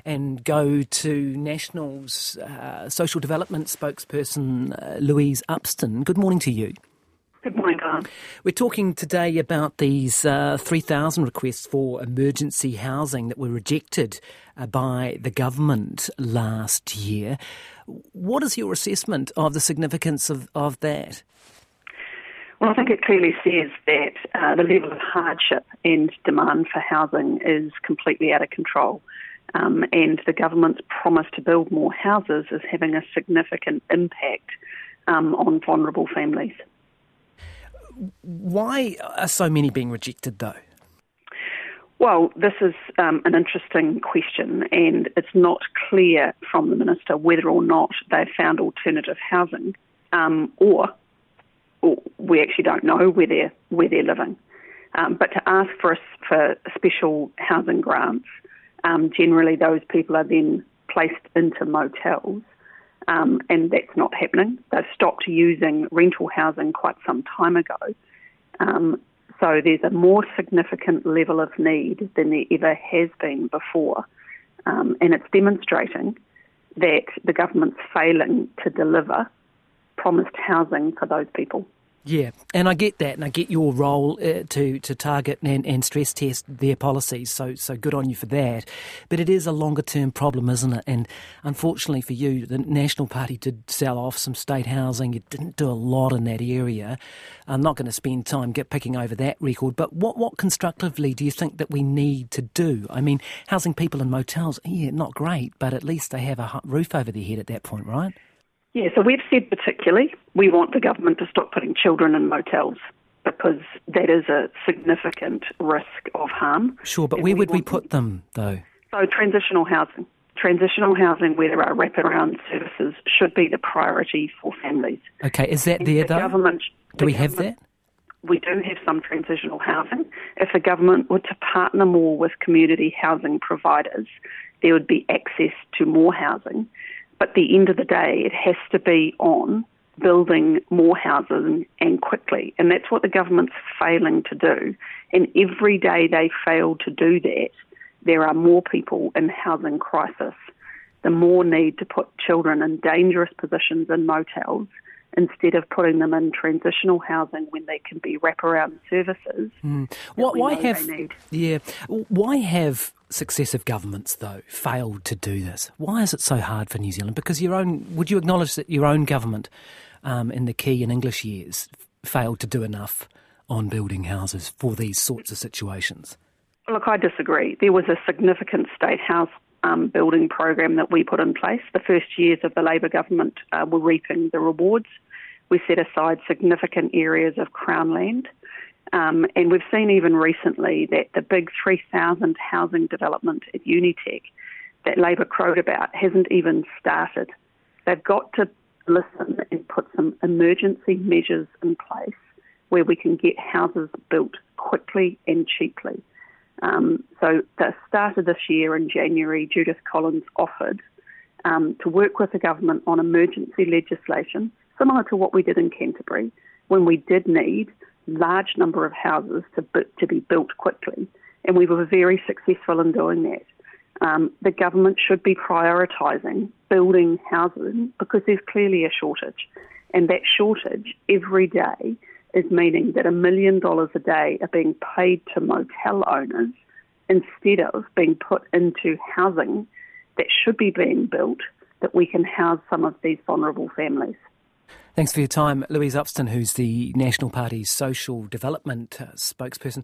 and go to National's social development spokesperson, Louise Upston. Good morning to you. Good morning, Grant. We're talking today about these 3,000 requests for emergency housing that were rejected by the government last year. What is your assessment of the significance of that? Well, I think it clearly says that the level of hardship and demand for housing is completely out of control. And the government's promise to build more houses is having a significant impact on vulnerable families. Why are so many being rejected, though? Well, this is an interesting question, and it's not clear from the Minister whether or not they've found alternative housing, or we actually don't know where they're living. But to ask for special housing grants, generally those people are then placed into motels. And that's not happening. They've stopped using rental housing quite some time ago. So there's a more significant level of need than there ever has been before. And it's demonstrating that the government's failing to deliver promised housing for those people. Yeah, and I get that, and I get your role to target and stress test their policies, so good on you for that. But it is a longer-term problem, isn't it? And unfortunately for you, the National Party did sell off some state housing. It didn't do a lot in that area. I'm not going to spend time picking over that record, but what constructively do you think that we need to do? I mean, housing people in motels, yeah, not great, but at least they have a roof over their head at that point, right? Yeah, so we've said particularly we want the government to stop putting children in motels because that is a significant risk of harm. Sure, but where would we put them, though? So transitional housing. Transitional housing where there are wraparound services should be the priority for families. Okay, is that there, though? Do we have that? We do have some transitional housing. If the government were to partner more with community housing providers, there would be access to more housing. But at the end of the day, it has to be on building more houses and quickly. And that's what the government's failing to do. And every day they fail to do that, there are more people in housing crisis. The more need to put children in dangerous positions in motels instead of putting them in transitional housing when they can be wraparound services. Why have successive governments, though, failed to do this? Why is it so hard for New Zealand? Because would you acknowledge that your own government in the Key and English years failed to do enough on building houses for these sorts of situations? Look, I disagree. There was a significant state house building program that we put in place. The first years of the Labour government were reaping the rewards. We set aside significant areas of Crown land. And we've seen even recently that the big 3,000 housing development at Unitec that Labour crowed about hasn't even started. They've got to listen and put some emergency measures in place where we can get houses built quickly and cheaply. So the start of this year in January, Judith Collins offered to work with the government on emergency legislation, similar to what we did in Canterbury, when we did need large number of houses to be built quickly, and we were very successful in doing that. The government should be prioritising building housing because there's clearly a shortage, and that shortage every day is meaning that $1 million a day are being paid to motel owners instead of being put into housing that should be being built that we can house some of these vulnerable families. Thanks for your time, Louise Upston, who's the National Party's social development spokesperson.